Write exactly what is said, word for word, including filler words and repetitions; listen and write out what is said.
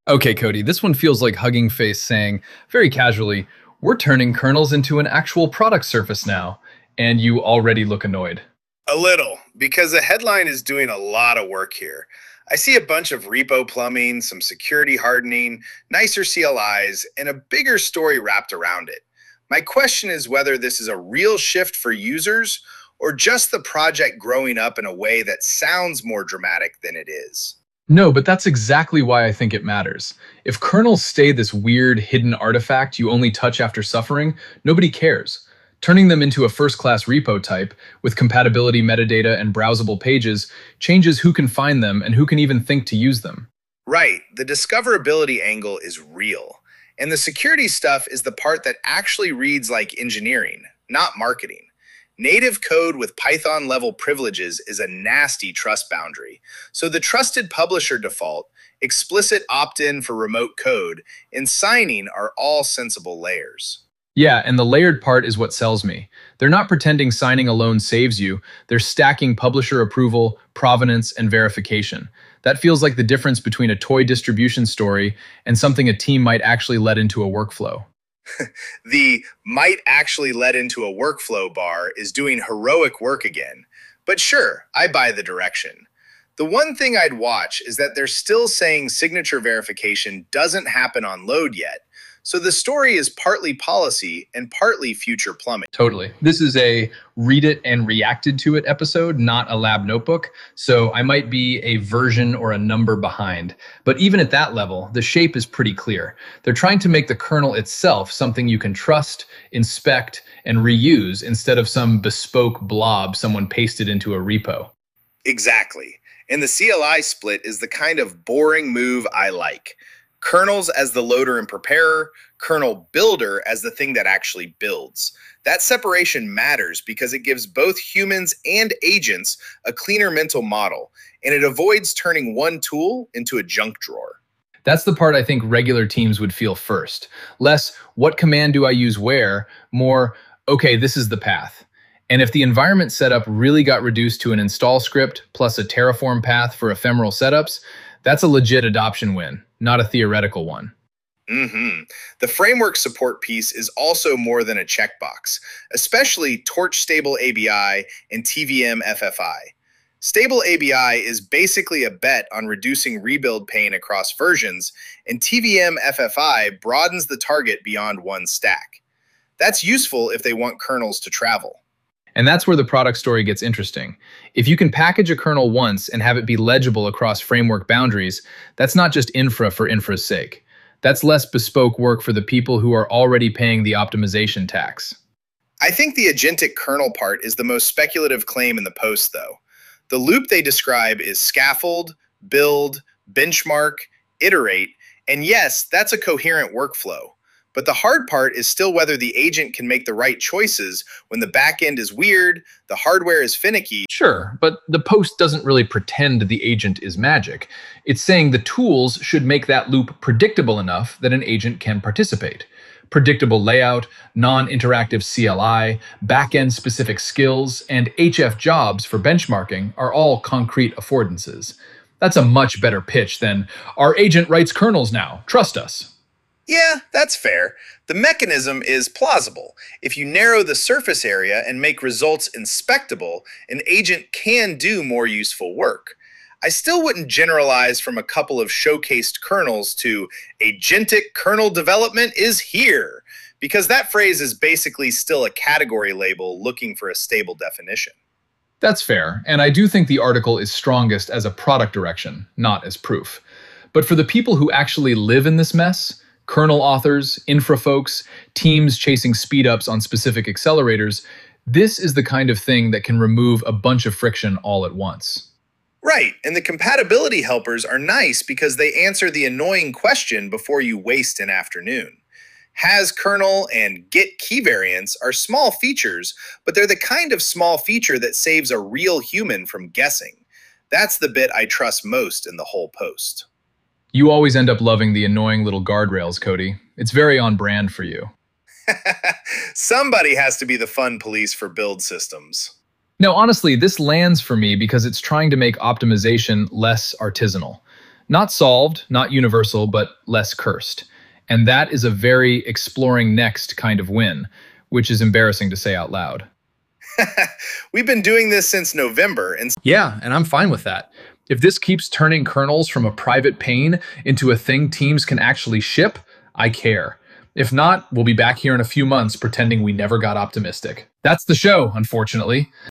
Okay, Cody, this one feels like Hugging Face saying, very casually, we're turning kernels into an actual product surface now, and you already look annoyed. A little, because the headline is doing a lot of work here. I see a bunch of repo plumbing, some security hardening, nicer C L Is, and a bigger story wrapped around it. My question is whether this is a real shift for users or just the project growing up in a way that sounds more dramatic than it is. No, but that's exactly why I think it matters. If kernels stay this weird, hidden artifact you only touch after suffering, nobody cares. Turning them into a first-class repo type, with compatibility metadata and browsable pages, changes who can find them and who can even think to use them. Right, the discoverability angle is real. And the security stuff is the part that actually reads like engineering, not marketing. Native code with Python level privileges is a nasty trust boundary. So the trusted publisher default, explicit opt-in for remote code, and signing are all sensible layers. Yeah, and the layered part is what sells me. They're not pretending signing alone saves you, they're stacking publisher approval, provenance, and verification. That feels like the difference between a toy distribution story and something a team might actually let into a workflow. The might actually let into a workflow bar is doing heroic work again. But sure, I buy the direction. The one thing I'd watch is that they're still saying signature verification doesn't happen on load yet. So the story is partly policy and partly future plumbing. Totally. This is a read it and reacted to it episode, not a lab notebook. So I might be a version or a number behind. But even at that level, the shape is pretty clear. They're trying to make the kernel itself something you can trust, inspect, and reuse instead of some bespoke blob someone pasted into a repo. Exactly. And the C L I split is the kind of boring move I like. Kernels as the loader and preparer, kernel builder as the thing that actually builds. That separation matters because it gives both humans and agents a cleaner mental model, and it avoids turning one tool into a junk drawer. That's the part I think regular teams would feel first. Less, what command do I use where? More, okay, this is the path. And if the environment setup really got reduced to an install script plus a Terraform path for ephemeral setups, that's a legit adoption win, not a theoretical one. Mm-hmm. The framework support piece is also more than a checkbox, especially Torch Stable A B I and T V M F F I. Stable A B I is basically a bet on reducing rebuild pain across versions, and T V M F F I broadens the target beyond one stack. That's useful if they want kernels to travel. And that's where the product story gets interesting. If you can package a kernel once and have it be legible across framework boundaries, that's not just infra for infra's sake. That's less bespoke work for the people who are already paying the optimization tax. I think the agentic kernel part is the most speculative claim in the post, though. The loop they describe is scaffold, build, benchmark, iterate, and yes, that's a coherent workflow. But the hard part is still whether the agent can make the right choices when the backend is weird, the hardware is finicky. Sure, but the post doesn't really pretend the agent is magic. It's saying the tools should make that loop predictable enough that an agent can participate. Predictable layout, non-interactive C L I, backend specific skills, and H F jobs for benchmarking are all concrete affordances. That's a much better pitch than, our agent writes kernels now, trust us. Yeah, that's fair. The mechanism is plausible. If you narrow the surface area and make results inspectable, an agent can do more useful work. I still wouldn't generalize from a couple of showcased kernels to agentic kernel development is here, because that phrase is basically still a category label looking for a stable definition. That's fair, and I do think the article is strongest as a product direction, not as proof. But for the people who actually live in this mess, kernel authors, infra folks, teams chasing speedups on specific accelerators, this is the kind of thing that can remove a bunch of friction all at once. Right, and the compatibility helpers are nice because they answer the annoying question before you waste an afternoon. Has kernel and get key variants are small features, but they're the kind of small feature that saves a real human from guessing. That's the bit I trust most in the whole post. You always end up loving the annoying little guardrails, Cody. It's very on brand for you. Somebody has to be the fun police for build systems. No, honestly, this lands for me because it's trying to make optimization less artisanal. Not solved, not universal, but less cursed. And that is a very exploring next kind of win, which is embarrassing to say out loud. We've been doing this since November, and Yeah, and I'm fine with that. If this keeps turning kernels from a private pain into a thing teams can actually ship, I care. If not, we'll be back here in a few months pretending we never got optimistic. That's the show, unfortunately.